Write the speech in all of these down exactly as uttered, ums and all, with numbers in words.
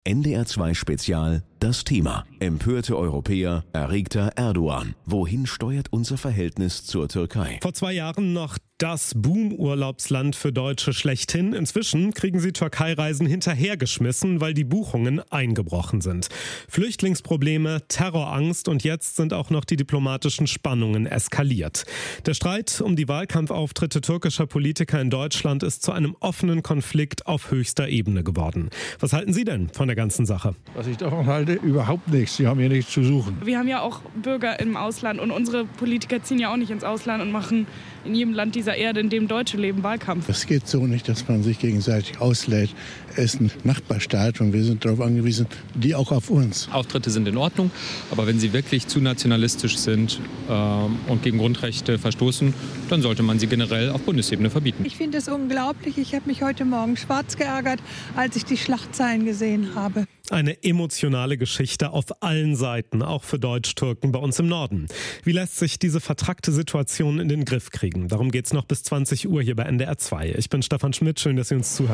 N D R zwei Spezial, das Thema. Empörte Europäer, erregter Erdogan. Wohin steuert unser Verhältnis zur Türkei? Vor zwei Jahren noch das Boom-Urlaubsland für Deutsche schlechthin. Inzwischen kriegen sie Türkei-Reisen hinterhergeschmissen, weil die Buchungen eingebrochen sind. Flüchtlingsprobleme, Terrorangst und jetzt sind auch noch die diplomatischen Spannungen eskaliert. Der Streit um die Wahlkampfauftritte türkischer Politiker in Deutschland ist zu einem offenen Konflikt auf höchster Ebene geworden. Was halten Sie denn von der ganzen Sache? Was ich davon halte, überhaupt nichts. Sie haben hier nichts zu suchen. Wir haben ja auch Bürger im Ausland und unsere Politiker ziehen ja auch nicht ins Ausland und machen in jedem Land dieser Erde, in dem Deutsche leben, Wahlkampf. Es geht so nicht, dass man sich gegenseitig auslädt. Es ist ein Nachbarstaat und wir sind darauf angewiesen, die auch auf uns. Auftritte sind in Ordnung, aber wenn sie wirklich zu nationalistisch sind ähm, und gegen Grundrechte verstoßen, dann sollte man sie generell auf Bundesebene verbieten. Ich finde es unglaublich. Ich habe mich heute Morgen schwarz geärgert, als ich die Schlagzeilen gesehen habe. Eine emotionale Geschichte auf allen Seiten, auch für Deutsch-Türken bei uns im Norden. Wie lässt sich diese vertrackte Situation in den Griff kriegen? Darum geht's noch bis zwanzig Uhr hier bei N D R zwei. Ich bin Stefan Schmidt, schön, dass Sie uns zuhören.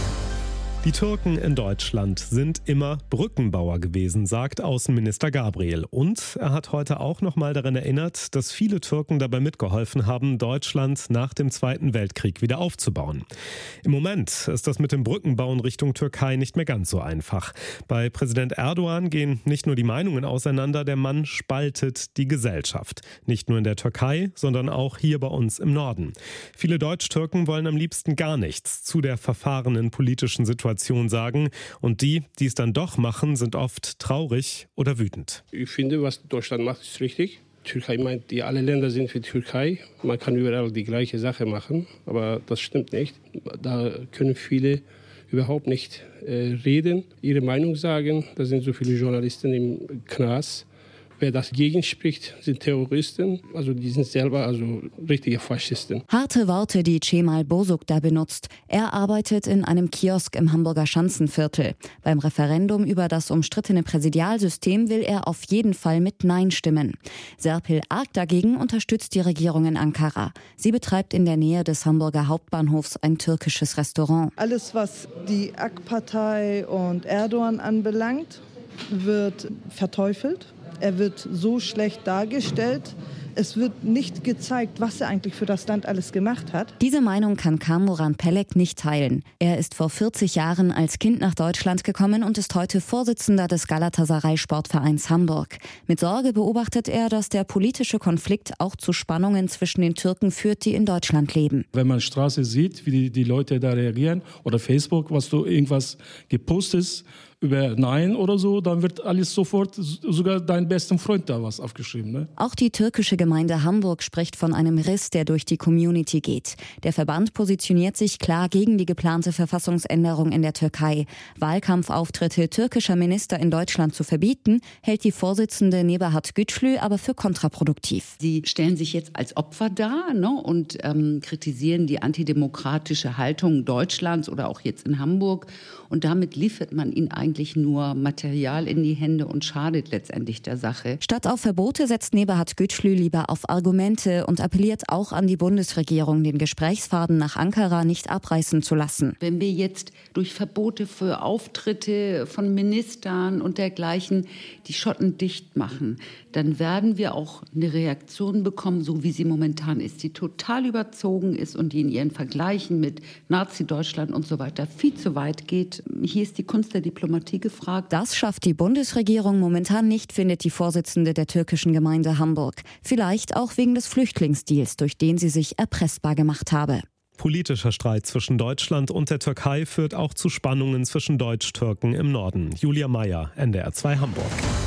Die Türken in Deutschland sind immer Brückenbauer gewesen, sagt Außenminister Gabriel. Und er hat heute auch noch mal daran erinnert, dass viele Türken dabei mitgeholfen haben, Deutschland nach dem Zweiten Weltkrieg wieder aufzubauen. Im Moment ist das mit dem Brückenbauen Richtung Türkei nicht mehr ganz so einfach. Bei Präsident Erdogan gehen nicht nur die Meinungen auseinander, der Mann spaltet die Gesellschaft. Nicht nur in der Türkei, sondern auch hier bei uns im Norden. Viele Deutsch-Türken wollen am liebsten gar nichts zu der verfahrenen politischen Situation sagen. Und die, die es dann doch machen, sind oft traurig oder wütend. Ich finde, was Deutschland macht, ist richtig. Türkei meint, die alle Länder sind für die Türkei. Man kann überall die gleiche Sache machen, aber das stimmt nicht. Da können viele überhaupt nicht äh, reden, ihre Meinung sagen. Da sind so viele Journalisten im Knast. Wer das gegenspricht, sind Terroristen. Also die sind selber also richtige Faschisten. Harte Worte, die Cemal Bozok da benutzt. Er arbeitet in einem Kiosk im Hamburger Schanzenviertel. Beim Referendum über das umstrittene Präsidialsystem will er auf jeden Fall mit Nein stimmen. Serpil Ark dagegen unterstützt die Regierung in Ankara. Sie betreibt in der Nähe des Hamburger Hauptbahnhofs ein türkisches Restaurant. Alles, was die A K Partei und Erdogan anbelangt, wird verteufelt. Er wird so schlecht dargestellt. Es wird nicht gezeigt, was er eigentlich für das Land alles gemacht hat. Diese Meinung kann Kamuran Pelek nicht teilen. Er ist vor vierzig Jahren als Kind nach Deutschland gekommen und ist heute Vorsitzender des Galatasaray Sportvereins Hamburg. Mit Sorge beobachtet er, dass der politische Konflikt auch zu Spannungen zwischen den Türken führt, die in Deutschland leben. Wenn man Straße sieht, wie die, die Leute da reagieren oder Facebook, was du irgendwas gepostet hast, über Nein oder so, dann wird alles sofort, sogar dein besten Freund da was aufgeschrieben. Ne? Auch die türkische Gemeinde Hamburg spricht von einem Riss, der durch die Community geht. Der Verband positioniert sich klar gegen die geplante Verfassungsänderung in der Türkei. Wahlkampfauftritte türkischer Minister in Deutschland zu verbieten, hält die Vorsitzende Nebahat Güçlü aber für kontraproduktiv. Sie stellen sich jetzt als Opfer dar, ne, und ähm, kritisieren die antidemokratische Haltung Deutschlands oder auch jetzt in Hamburg. Und damit liefert man ihnen eigentlich nur Material in die Hände und schadet letztendlich der Sache. Statt auf Verbote setzt Nebahat Güçlü lieber auf Argumente und appelliert auch an die Bundesregierung, den Gesprächsfaden nach Ankara nicht abreißen zu lassen. Wenn wir jetzt durch Verbote für Auftritte von Ministern und dergleichen die Schotten dicht machen, dann werden wir auch eine Reaktion bekommen, so wie sie momentan ist, die total überzogen ist und die in ihren Vergleichen mit Nazi-Deutschland und so weiter viel zu weit geht. Hier ist die Kunst der Diplomatie gefragt. Das schafft die Bundesregierung momentan nicht, findet die Vorsitzende der türkischen Gemeinde Hamburg. Vielleicht auch wegen des Flüchtlingsdeals, durch den sie sich erpressbar gemacht habe. Politischer Streit zwischen Deutschland und der Türkei führt auch zu Spannungen zwischen Deutsch-Türken im Norden. Julia Meyer, N D R zwei Hamburg.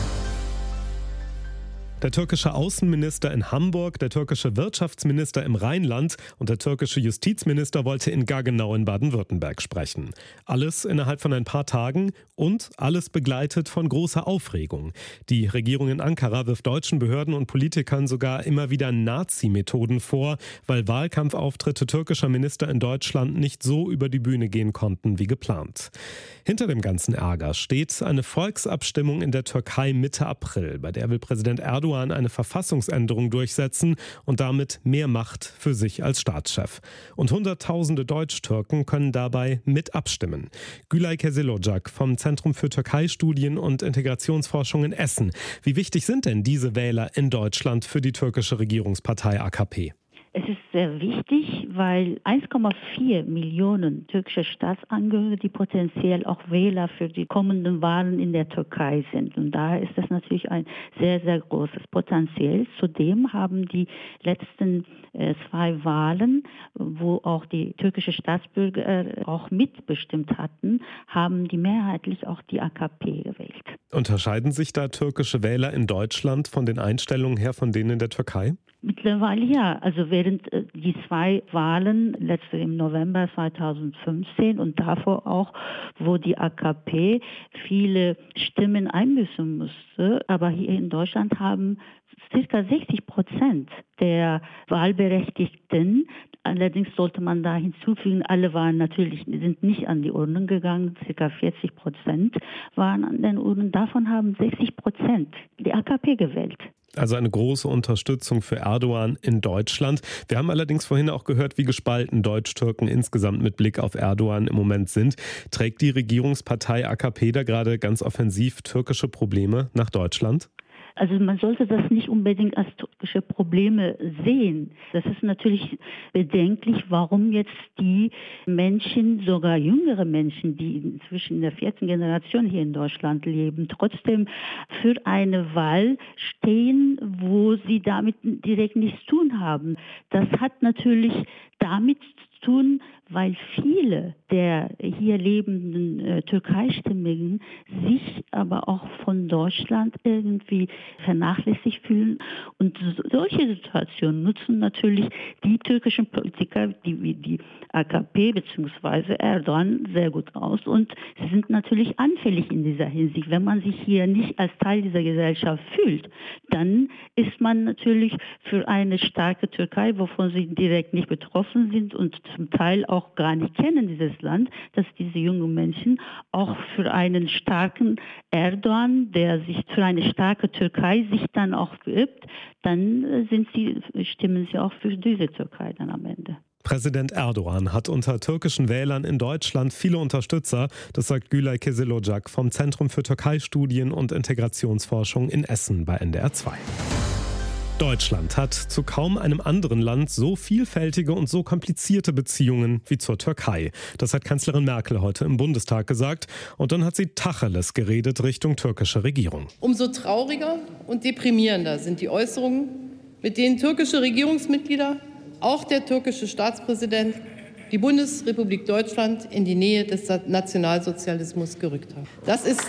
Der türkische Außenminister in Hamburg, der türkische Wirtschaftsminister im Rheinland und der türkische Justizminister wollte in Gaggenau in Baden-Württemberg sprechen. Alles innerhalb von ein paar Tagen und alles begleitet von großer Aufregung. Die Regierung in Ankara wirft deutschen Behörden und Politikern sogar immer wieder Nazi-Methoden vor, weil Wahlkampfauftritte türkischer Minister in Deutschland nicht so über die Bühne gehen konnten wie geplant. Hinter dem ganzen Ärger steht eine Volksabstimmung in der Türkei Mitte April, bei der will Präsident Erdogan Erdogan eine Verfassungsänderung durchsetzen und damit mehr Macht für sich als Staatschef. Und Hunderttausende Deutsch-Türken können dabei mit abstimmen. Gülay Kesilojak vom Zentrum für Türkei-Studien und Integrationsforschung in Essen. Wie wichtig sind denn diese Wähler in Deutschland für die türkische Regierungspartei A K P? Es ist sehr wichtig, weil eins Komma vier Millionen türkische Staatsangehörige, die potenziell auch Wähler für die kommenden Wahlen in der Türkei sind. Und daher ist das natürlich ein sehr, sehr großes Potenzial. Zudem haben die letzten äh, zwei Wahlen, wo auch die türkische Staatsbürger äh, auch mitbestimmt hatten, haben die mehrheitlich auch die A K P gewählt. Unterscheiden sich da türkische Wähler in Deutschland von den Einstellungen her von denen in der Türkei? Mittlerweile ja. Also während äh, die zwei Wahlen, letzte im November zweitausendfünfzehn und davor auch, wo die A K P viele Stimmen einbüßen musste, aber hier in Deutschland haben circa sechzig Prozent der Wahlberechtigten, allerdings sollte man da hinzufügen, alle waren natürlich, sind nicht an die Urnen gegangen, circa vierzig Prozent waren an den Urnen, davon haben sechzig Prozent die A K P gewählt. Also eine große Unterstützung für Erdogan in Deutschland. Wir haben allerdings vorhin auch gehört, wie gespalten Deutsch-Türken insgesamt mit Blick auf Erdogan im Moment sind. Trägt die Regierungspartei A K P da gerade ganz offensiv türkische Probleme nach Deutschland? Also man sollte das nicht unbedingt als türkische Probleme sehen. Das ist natürlich bedenklich, warum jetzt die Menschen, sogar jüngere Menschen, die inzwischen in der vierten Generation hier in Deutschland leben, trotzdem für eine Wahl stehen, wo sie damit direkt nichts zu tun haben. Das hat natürlich damit zu tun, weil viele der hier lebenden äh, Türkeistimmigen sich aber auch von Deutschland irgendwie vernachlässigt fühlen. Und so, solche Situationen nutzen natürlich die türkischen Politiker, die wie die A K P bzw. Erdogan sehr gut aus. Und sie sind natürlich anfällig in dieser Hinsicht. Wenn man sich hier nicht als Teil dieser Gesellschaft fühlt, dann ist man natürlich für eine starke Türkei, wovon sie direkt nicht betroffen sind und zum Teil auch gar nicht kennen, dieses Land, dass diese jungen Menschen auch für einen starken Erdogan, der sich für eine starke Türkei sich dann auch übt, dann sind sie, stimmen sie auch für diese Türkei dann am Ende. Präsident Erdogan hat unter türkischen Wählern in Deutschland viele Unterstützer. Das sagt Gülay Kesilojak vom Zentrum für Türkei-Studien und Integrationsforschung in Essen bei N D R zwei. Deutschland hat zu kaum einem anderen Land so vielfältige und so komplizierte Beziehungen wie zur Türkei. Das hat Kanzlerin Merkel heute im Bundestag gesagt. Und dann hat sie Tacheles geredet Richtung türkische Regierung. Umso trauriger und deprimierender sind die Äußerungen, mit denen türkische Regierungsmitglieder, auch der türkische Staatspräsident, die Bundesrepublik Deutschland in die Nähe des Nationalsozialismus gerückt haben. Das ist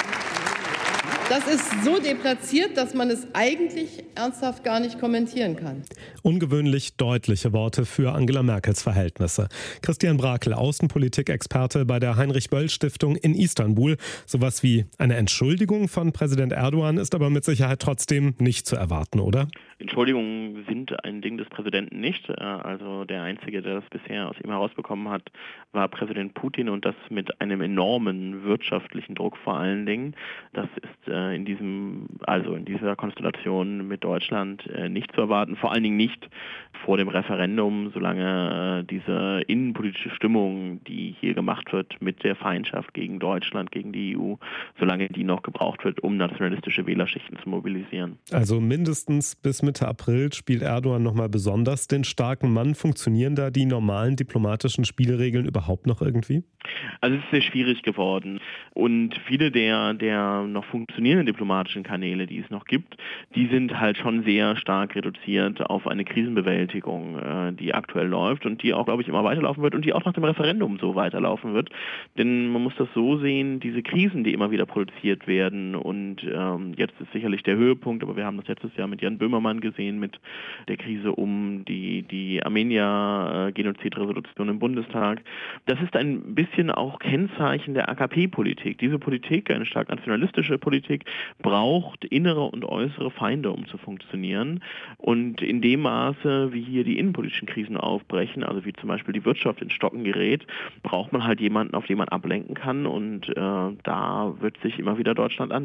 Das ist so deplatziert, dass man es eigentlich ernsthaft gar nicht kommentieren kann. Ungewöhnlich deutliche Worte für Angela Merkels Verhältnisse. Christian Brakel, Außenpolitik-Experte bei der Heinrich-Böll-Stiftung in Istanbul. Sowas wie eine Entschuldigung von Präsident Erdogan ist aber mit Sicherheit trotzdem nicht zu erwarten, oder? Entschuldigungen sind ein Ding des Präsidenten nicht. Also der Einzige, der das bisher aus ihm herausbekommen hat, war Präsident Putin und das mit einem enormen wirtschaftlichen Druck vor allen Dingen. Das ist in diesem, also in dieser Konstellation mit Deutschland nicht zu erwarten. Vor allen Dingen nicht vor dem Referendum, solange diese innenpolitische Stimmung, die hier gemacht wird mit der Feindschaft gegen Deutschland, gegen die E U, solange die noch gebraucht wird, um nationalistische Wählerschichten zu mobilisieren. Also mindestens bis Mitte April spielt Erdogan nochmal besonders den starken Mann. Funktionieren da die normalen diplomatischen Spielregeln überhaupt noch irgendwie? Also es ist sehr schwierig geworden. Und viele der, der noch funktionierenden diplomatischen Kanäle, die es noch gibt, die sind halt schon sehr stark reduziert auf eine Krisenbewältigung, die aktuell läuft und die auch, glaube ich, immer weiterlaufen wird und die auch nach dem Referendum so weiterlaufen wird. Denn man muss das so sehen, diese Krisen, die immer wieder produziert werden und ähm, jetzt ist sicherlich der Höhepunkt, aber wir haben das letztes Jahr mit Jan Böhmermann gesehen, mit der Krise um die, die Armenier-Genozidresolution im Bundestag. Das ist ein bisschen auch Kennzeichen der A K P-Politik. Diese Politik, eine stark nationalistische Politik, braucht innere und äußere Feinde, um zu funktionieren. Und in dem Maße, wie hier die innenpolitischen Krisen aufbrechen, also wie zum Beispiel die Wirtschaft ins Stocken gerät, braucht man halt jemanden, auf den man ablenken kann. Und äh, da wird sich immer wieder Deutschland anbieten.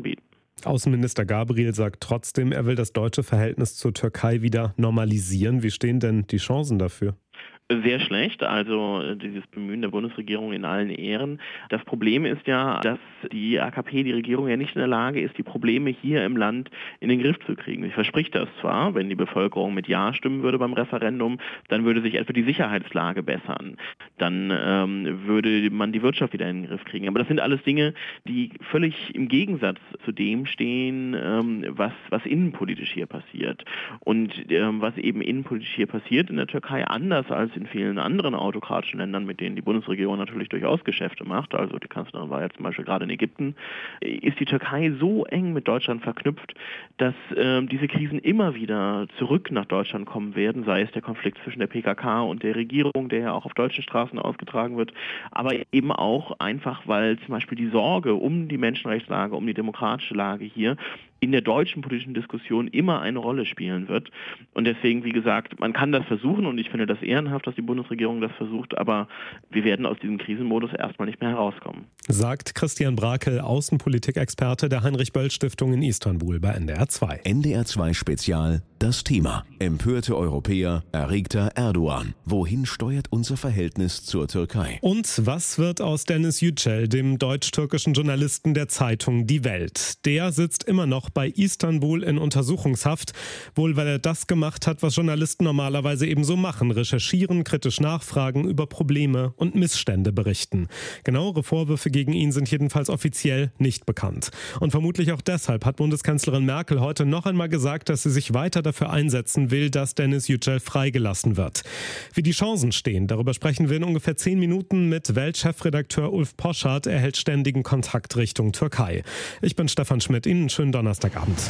Außenminister Gabriel sagt trotzdem, er will das deutsche Verhältnis zur Türkei wieder normalisieren. Wie stehen denn die Chancen dafür? Sehr schlecht, also dieses Bemühen der Bundesregierung in allen Ehren. Das Problem ist ja, dass die A K P, die Regierung ja nicht in der Lage ist, die Probleme hier im Land in den Griff zu kriegen. Sie verspricht das zwar, wenn die Bevölkerung mit Ja stimmen würde beim Referendum, dann würde sich etwa die Sicherheitslage bessern. Dann ähm, würde man die Wirtschaft wieder in den Griff kriegen. Aber das sind alles Dinge, die völlig im Gegensatz zu dem stehen, ähm, was, was innenpolitisch hier passiert. Und ähm, was eben innenpolitisch hier passiert in der Türkei, anders als in vielen anderen autokratischen Ländern, mit denen die Bundesregierung natürlich durchaus Geschäfte macht, also die Kanzlerin war ja zum Beispiel gerade in Ägypten, ist die Türkei so eng mit Deutschland verknüpft, dass äh, diese Krisen immer wieder zurück nach Deutschland kommen werden, sei es der Konflikt zwischen der P K K und der Regierung, der ja auch auf deutschen Straßen ausgetragen wird, aber eben auch einfach, weil zum Beispiel die Sorge um die Menschenrechtslage, um die demokratische Lage hier in der deutschen politischen Diskussion immer eine Rolle spielen wird. Und deswegen, wie gesagt, man kann das versuchen und ich finde das ehrenhaft, dass die Bundesregierung das versucht, aber wir werden aus diesem Krisenmodus erstmal nicht mehr herauskommen. Sagt Christian Brakel, Außenpolitikexperte der Heinrich-Böll-Stiftung in Istanbul bei N D R zwei. N D R zwei Spezial, das Thema. Empörte Europäer, erregter Erdogan. Wohin steuert unser Verhältnis zur Türkei? Und was wird aus Deniz Yücel, dem deutsch-türkischen Journalisten der Zeitung Die Welt? Der sitzt immer noch bei Istanbul in Untersuchungshaft, wohl weil er das gemacht hat, was Journalisten normalerweise eben so machen: recherchieren, kritisch nachfragen, über Probleme und Missstände berichten. Genauere Vorwürfe gegen ihn sind jedenfalls offiziell nicht bekannt. Und vermutlich auch deshalb hat Bundeskanzlerin Merkel heute noch einmal gesagt, dass sie sich weiter dafür einsetzen will, dass Deniz Yücel freigelassen wird. Wie die Chancen stehen, darüber sprechen wir in ungefähr zehn Minuten mit Weltchefredakteur Ulf Poschardt. Er hält ständigen Kontakt Richtung Türkei. Ich bin Stefan Schmidt, Ihnen einen schönen Donnerstagabend.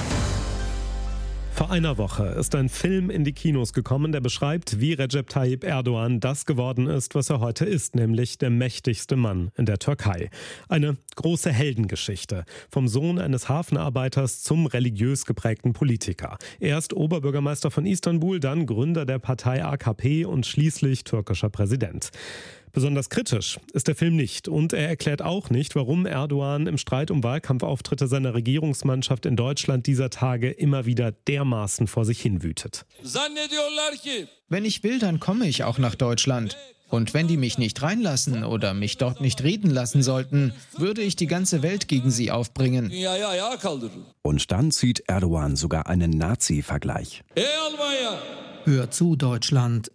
Vor einer Woche ist ein Film in die Kinos gekommen, der beschreibt, wie Recep Tayyip Erdogan das geworden ist, was er heute ist, nämlich der mächtigste Mann in der Türkei. Eine große Heldengeschichte, vom Sohn eines Hafenarbeiters zum religiös geprägten Politiker. Erst Oberbürgermeister von Istanbul, dann Gründer der Partei A K P und schließlich türkischer Präsident. Besonders kritisch ist der Film nicht und er erklärt auch nicht, warum Erdogan im Streit um Wahlkampfauftritte seiner Regierungsmannschaft in Deutschland dieser Tage immer wieder dermaßen vor sich hin wütet. Wenn ich will, dann komme ich auch nach Deutschland. Und wenn die mich nicht reinlassen oder mich dort nicht reden lassen sollten, würde ich die ganze Welt gegen sie aufbringen. Und dann zieht Erdogan sogar einen Nazi-Vergleich. Hör zu, Deutschland.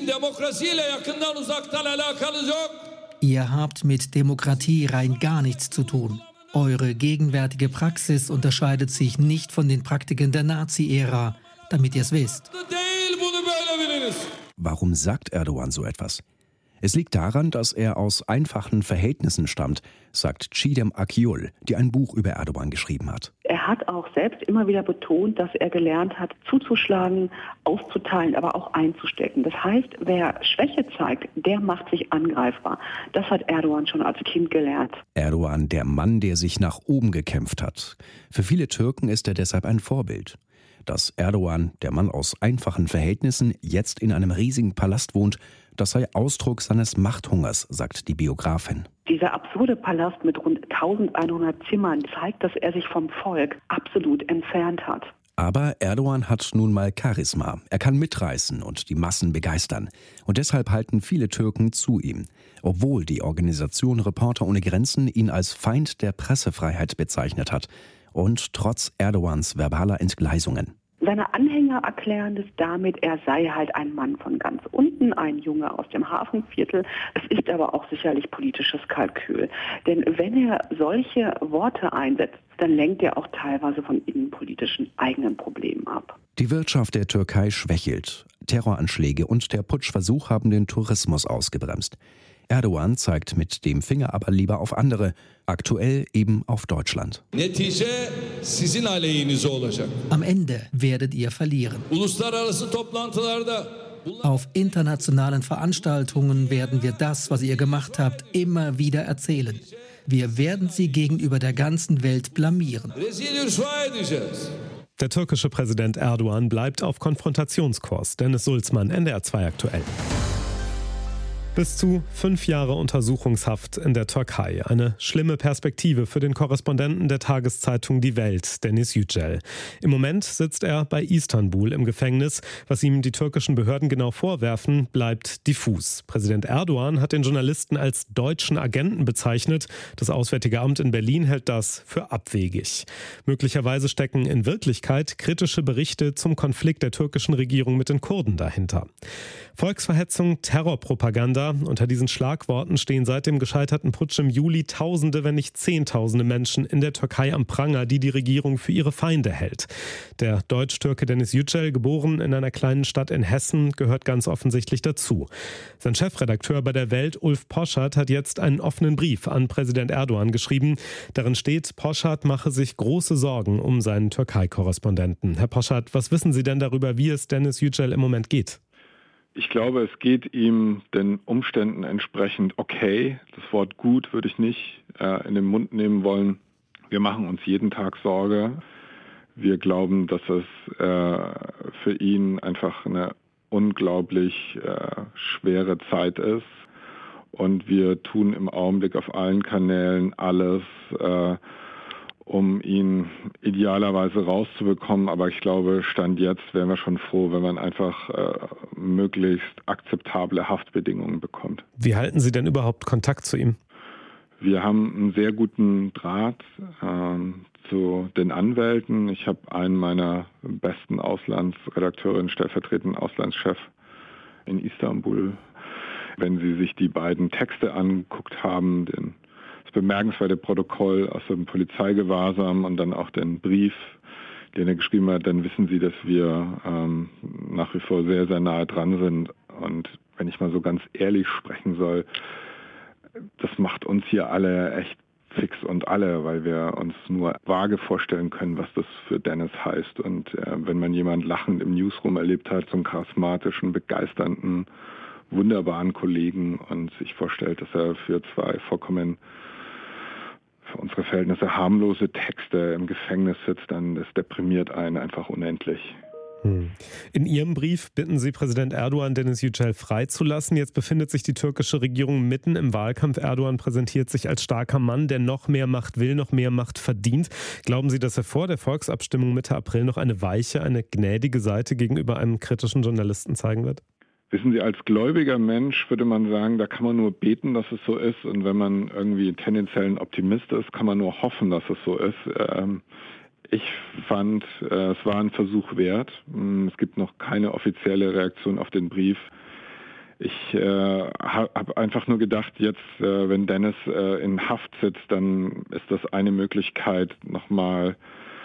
Ihr habt mit Demokratie rein gar nichts zu tun. Eure gegenwärtige Praxis unterscheidet sich nicht von den Praktiken der Nazi-Ära, damit ihr es wisst. Warum sagt Erdogan so etwas? Es liegt daran, dass er aus einfachen Verhältnissen stammt, sagt Çiğdem Akyol, die ein Buch über Erdogan geschrieben hat. Er hat auch selbst immer wieder betont, dass er gelernt hat, zuzuschlagen, auszuteilen, aber auch einzustecken. Das heißt, wer Schwäche zeigt, der macht sich angreifbar. Das hat Erdogan schon als Kind gelernt. Erdogan, der Mann, der sich nach oben gekämpft hat. Für viele Türken ist er deshalb ein Vorbild. Dass Erdogan, der Mann aus einfachen Verhältnissen, jetzt in einem riesigen Palast wohnt, das sei Ausdruck seines Machthungers, sagt die Biografin. Dieser absurde Palast mit rund eintausendeinhundert Zimmern zeigt, dass er sich vom Volk absolut entfernt hat. Aber Erdogan hat nun mal Charisma. Er kann mitreißen und die Massen begeistern. Und deshalb halten viele Türken zu ihm. Obwohl die Organisation Reporter ohne Grenzen ihn als Feind der Pressefreiheit bezeichnet hat. Und trotz Erdogans verbaler Entgleisungen. Seine Anhänger erklären es damit, er sei halt ein Mann von ganz unten, ein Junge aus dem Hafenviertel. Es ist aber auch sicherlich politisches Kalkül. Denn wenn er solche Worte einsetzt, dann lenkt er auch teilweise von innenpolitischen eigenen Problemen ab. Die Wirtschaft der Türkei schwächelt. Terroranschläge und der Putschversuch haben den Tourismus ausgebremst. Erdogan zeigt mit dem Finger aber lieber auf andere, aktuell eben auf Deutschland. Am Ende werdet ihr verlieren. Auf internationalen Veranstaltungen werden wir das, was ihr gemacht habt, immer wieder erzählen. Wir werden sie gegenüber der ganzen Welt blamieren. Der türkische Präsident Erdogan bleibt auf Konfrontationskurs. Deniz Sulzmann, N D R zwei aktuell. Bis zu fünf Jahre Untersuchungshaft in der Türkei. Eine schlimme Perspektive für den Korrespondenten der Tageszeitung Die Welt, Deniz Yücel. Im Moment sitzt er bei Istanbul im Gefängnis. Was ihm die türkischen Behörden genau vorwerfen, bleibt diffus. Präsident Erdogan hat den Journalisten als deutschen Agenten bezeichnet. Das Auswärtige Amt in Berlin hält das für abwegig. Möglicherweise stecken in Wirklichkeit kritische Berichte zum Konflikt der türkischen Regierung mit den Kurden dahinter. Volksverhetzung, Terrorpropaganda. Unter diesen Schlagworten stehen seit dem gescheiterten Putsch im Juli Tausende, wenn nicht Zehntausende Menschen in der Türkei am Pranger, die die Regierung für ihre Feinde hält. Der Deutsch-Türke Deniz Yücel, geboren in einer kleinen Stadt in Hessen, gehört ganz offensichtlich dazu. Sein Chefredakteur bei der Welt, Ulf Poschardt, hat jetzt einen offenen Brief an Präsident Erdogan geschrieben. Darin steht, Poschardt mache sich große Sorgen um seinen Türkei-Korrespondenten. Herr Poschardt, was wissen Sie denn darüber, wie es Deniz Yücel im Moment geht? Ich glaube, es geht ihm den Umständen entsprechend okay. Das Wort gut würde ich nicht äh, in den Mund nehmen wollen. Wir machen uns jeden Tag Sorge. Wir glauben, dass es äh, für ihn einfach eine unglaublich äh, schwere Zeit ist. Und wir tun im Augenblick auf allen Kanälen alles, äh, um ihn idealerweise rauszubekommen. Aber ich glaube, Stand jetzt wären wir schon froh, wenn man einfach äh, möglichst akzeptable Haftbedingungen bekommt. Wie halten Sie denn überhaupt Kontakt zu ihm? Wir haben einen sehr guten Draht äh, zu den Anwälten. Ich habe einen meiner besten Auslandsredakteure, stellvertretenden Auslandschef in Istanbul. Wenn Sie sich die beiden Texte angeguckt haben, den bemerkenswerte Protokoll aus dem Polizeigewahrsam und dann auch den Brief, den er geschrieben hat, dann wissen Sie, dass wir ähm, nach wie vor sehr, sehr nahe dran sind. Und wenn ich mal so ganz ehrlich sprechen soll, das macht uns hier alle echt fix und alle, weil wir uns nur vage vorstellen können, was das für Deniz heißt. Und äh, wenn man jemanden lachend im Newsroom erlebt hat, so einen charismatischen, begeisternden, wunderbaren Kollegen und sich vorstellt, dass er für zwei vollkommen für unsere Verhältnisse harmlose Texte im Gefängnis sitzt, dann das deprimiert einen einfach unendlich. In Ihrem Brief bitten Sie Präsident Erdogan, Deniz Yücel freizulassen. Jetzt befindet sich die türkische Regierung mitten im Wahlkampf. Erdogan präsentiert sich als starker Mann, der noch mehr Macht will, noch mehr Macht verdient. Glauben Sie, dass er vor der Volksabstimmung Mitte April noch eine weiche, eine gnädige Seite gegenüber einem kritischen Journalisten zeigen wird? Wissen Sie, als gläubiger Mensch würde man sagen, da kann man nur beten, dass es so ist. Und wenn man irgendwie tendenziell ein Optimist ist, kann man nur hoffen, dass es so ist. Ich fand, es war ein Versuch wert. Es gibt noch keine offizielle Reaktion auf den Brief. Ich habe einfach nur gedacht, jetzt, wenn Deniz in Haft sitzt, dann ist das eine Möglichkeit, nochmal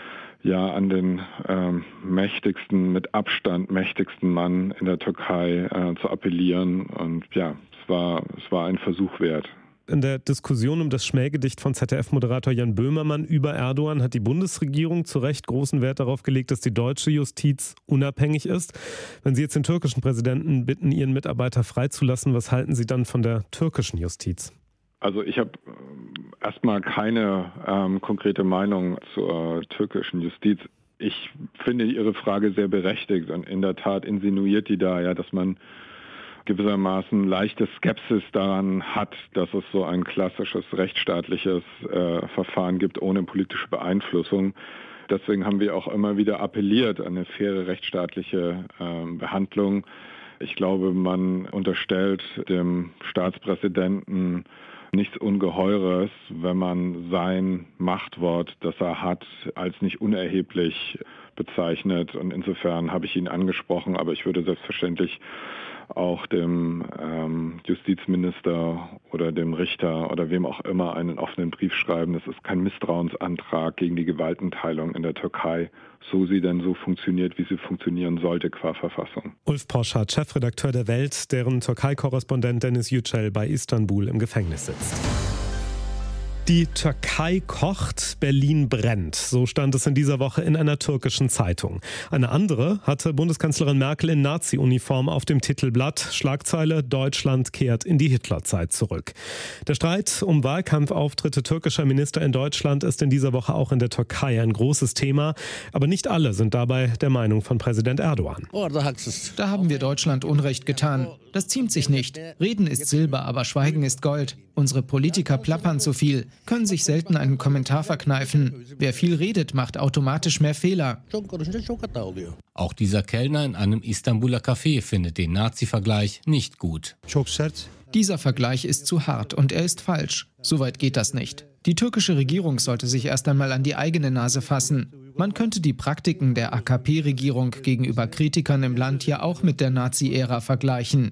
ja an den ähm, mächtigsten, mit Abstand mächtigsten Mann in der Türkei äh, zu appellieren. Und ja, es war, es war ein Versuch wert. In der Diskussion um das Schmähgedicht von Z D F-Moderator Jan Böhmermann über Erdogan hat die Bundesregierung zu Recht großen Wert darauf gelegt, dass die deutsche Justiz unabhängig ist. Wenn Sie jetzt den türkischen Präsidenten bitten, Ihren Mitarbeiter freizulassen, was halten Sie dann von der türkischen Justiz? Also ich habe erstmal keine ähm, konkrete Meinung zur türkischen Justiz. Ich finde Ihre Frage sehr berechtigt und in der Tat insinuiert die da ja, dass man gewissermaßen leichte Skepsis daran hat, dass es so ein klassisches rechtsstaatliches äh, Verfahren gibt ohne politische Beeinflussung. Deswegen haben wir auch immer wieder appelliert an eine faire rechtsstaatliche äh, Behandlung. Ich glaube, man unterstellt dem Staatspräsidenten nichts Ungeheures, wenn man sein Machtwort, das er hat, als nicht unerheblich bezeichnet. Und insofern habe ich ihn angesprochen, aber ich würde selbstverständlich auch dem ähm, Justizminister oder dem Richter oder wem auch immer einen offenen Brief schreiben. Das ist kein Misstrauensantrag gegen die Gewaltenteilung in der Türkei, so sie denn so funktioniert, wie sie funktionieren sollte qua Verfassung. Ulf Poschardt, Chefredakteur der Welt, deren Türkei-Korrespondent Deniz Yücel bei Istanbul im Gefängnis sitzt. Die Türkei kocht, Berlin brennt. So stand es in dieser Woche in einer türkischen Zeitung. Eine andere hatte Bundeskanzlerin Merkel in Nazi-Uniform auf dem Titelblatt. Schlagzeile: Deutschland kehrt in die Hitlerzeit zurück. Der Streit um Wahlkampfauftritte türkischer Minister in Deutschland ist in dieser Woche auch in der Türkei ein großes Thema. Aber nicht alle sind dabei der Meinung von Präsident Erdogan. Da haben wir Deutschland Unrecht getan. Das ziemt sich nicht. Reden ist Silber, aber Schweigen ist Gold. Unsere Politiker plappern zu viel, können sich selten einen Kommentar verkneifen. Wer viel redet, macht automatisch mehr Fehler. Auch dieser Kellner in einem Istanbuler Café findet den Nazi-Vergleich nicht gut. Dieser Vergleich ist zu hart und er ist falsch. Soweit geht das nicht. Die türkische Regierung sollte sich erst einmal an die eigene Nase fassen. Man könnte die Praktiken der A K P-Regierung gegenüber Kritikern im Land ja auch mit der Nazi-Ära vergleichen.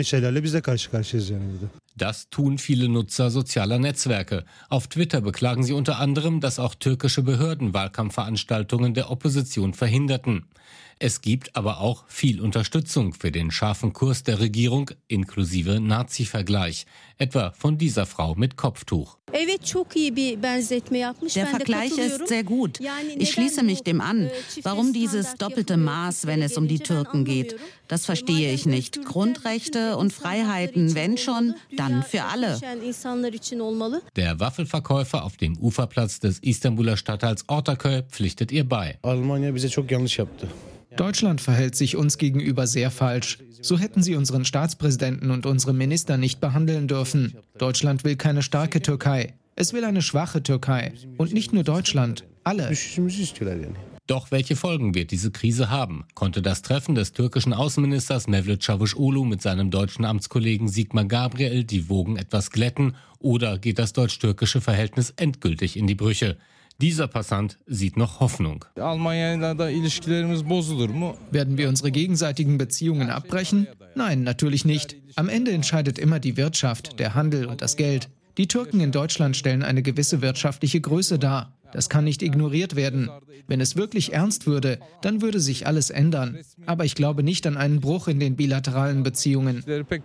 Das tun viele Nutzer sozialer Netzwerke. Auf Twitter beklagen sie unter anderem, dass auch türkische Behörden Wahlkampfveranstaltungen der Opposition verhinderten. Es gibt aber auch viel Unterstützung für den scharfen Kurs der Regierung inklusive Nazi-Vergleich. Etwa von dieser Frau mit Kopftuch. Der Vergleich ist sehr gut. Ich schließe mich dem an. Warum dieses doppelte Maß, wenn es um die Türken geht? Das verstehe ich nicht. Grundrechte und Freiheiten, wenn schon, dann für alle. Der Waffelverkäufer auf dem Uferplatz des Istanbuler Stadtteils Ortaköy pflichtet ihr bei. Deutschland verhält sich uns gegenüber sehr falsch. So hätten sie unseren Staatspräsidenten und unsere Minister nicht behandeln dürfen. Deutschland will keine starke Türkei. Es will eine schwache Türkei. Und nicht nur Deutschland, alle. Doch welche Folgen wird diese Krise haben? Konnte das Treffen des türkischen Außenministers Mevlüt Çavuşoğlu mit seinem deutschen Amtskollegen Sigmar Gabriel die Wogen etwas glätten? Oder geht das deutsch-türkische Verhältnis endgültig in die Brüche? Dieser Passant sieht noch Hoffnung. Werden wir unsere gegenseitigen Beziehungen abbrechen? Nein, natürlich nicht. Am Ende entscheidet immer die Wirtschaft, der Handel und das Geld. Die Türken in Deutschland stellen eine gewisse wirtschaftliche Größe dar. Das kann nicht ignoriert werden. Wenn es wirklich ernst würde, dann würde sich alles ändern. Aber ich glaube nicht an einen Bruch in den bilateralen Beziehungen.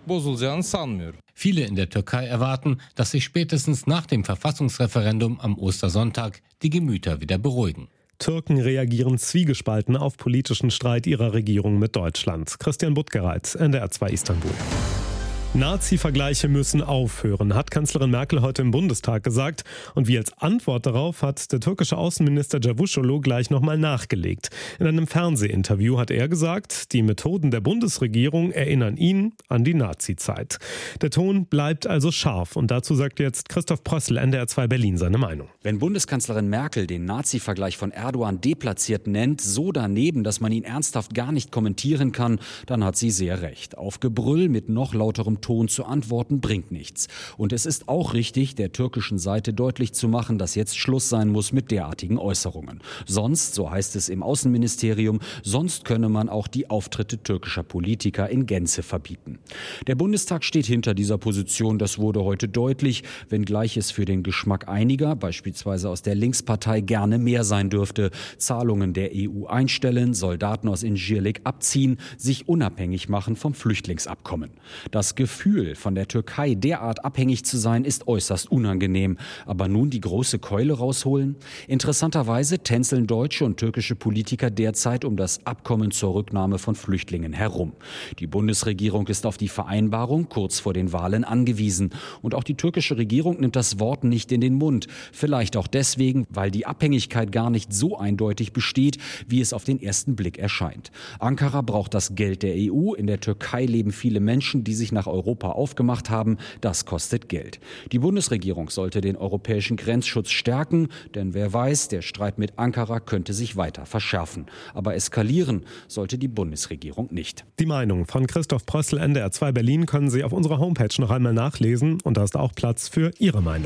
Viele in der Türkei erwarten, dass sich spätestens nach dem Verfassungsreferendum am Ostersonntag die Gemüter wieder beruhigen. Türken reagieren zwiegespalten auf politischen Streit ihrer Regierung mit Deutschland. Christian Buttgereit, N D R zwei Istanbul. Nazi-Vergleiche müssen aufhören, hat Kanzlerin Merkel heute im Bundestag gesagt. Und wie als Antwort darauf hat der türkische Außenminister Çavuşoğlu gleich nochmal nachgelegt. In einem Fernsehinterview hat er gesagt, die Methoden der Bundesregierung erinnern ihn an die Nazi-Zeit. Der Ton bleibt also scharf und dazu sagt jetzt Christoph Prössl, N D R zwei Berlin, seine Meinung. Wenn Bundeskanzlerin Merkel den Nazi-Vergleich von Erdogan deplatziert nennt, so daneben, dass man ihn ernsthaft gar nicht kommentieren kann, dann hat sie sehr recht. Auf Gebrüll mit noch lauterem Ton zu antworten bringt nichts. Und es ist auch richtig, der türkischen Seite deutlich zu machen, dass jetzt Schluss sein muss mit derartigen Äußerungen. Sonst, so heißt es im Außenministerium, sonst könne man auch die Auftritte türkischer Politiker in Gänze verbieten. Der Bundestag steht hinter dieser Position, das wurde heute deutlich, wenngleich es für den Geschmack einiger, beispielsweise aus der Linkspartei, gerne mehr sein dürfte. Zahlungen der E U einstellen, Soldaten aus Incirlik abziehen, sich unabhängig machen vom Flüchtlingsabkommen. Das Gefühl, von der Türkei derart abhängig zu sein, ist äußerst unangenehm. Aber nun die große Keule rausholen? Interessanterweise tänzeln deutsche und türkische Politiker derzeit um das Abkommen zur Rücknahme von Flüchtlingen herum. Die Bundesregierung ist auf die Vereinbarung kurz vor den Wahlen angewiesen. Und auch die türkische Regierung nimmt das Wort nicht in den Mund. Vielleicht auch deswegen, weil die Abhängigkeit gar nicht so eindeutig besteht, wie es auf den ersten Blick erscheint. Ankara braucht das Geld der E U. In der Türkei leben viele Menschen, die sich nach Europa aufgemacht haben. Das kostet Geld. Die Bundesregierung sollte den europäischen Grenzschutz stärken, denn wer weiß, der Streit mit Ankara könnte sich weiter verschärfen. Aber eskalieren sollte die Bundesregierung nicht. Die Meinung von Christoph Prössl, N D R zwei Berlin, können Sie auf unserer Homepage noch einmal nachlesen und da ist auch Platz für Ihre Meinung.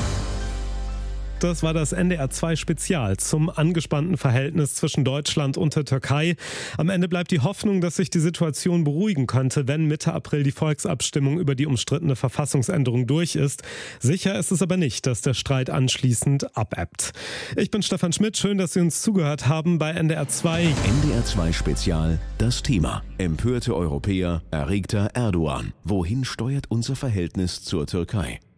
Das war das N D R zwei Spezial zum angespannten Verhältnis zwischen Deutschland und der Türkei. Am Ende bleibt die Hoffnung, dass sich die Situation beruhigen könnte, wenn Mitte April die Volksabstimmung über die umstrittene Verfassungsänderung durch ist. Sicher ist es aber nicht, dass der Streit anschließend abebbt. Ich bin Stefan Schmidt, schön, dass Sie uns zugehört haben bei N D R zwei. N D R zwei Spezial, das Thema. Empörte Europäer, erregter Erdogan. Wohin steuert unser Verhältnis zur Türkei?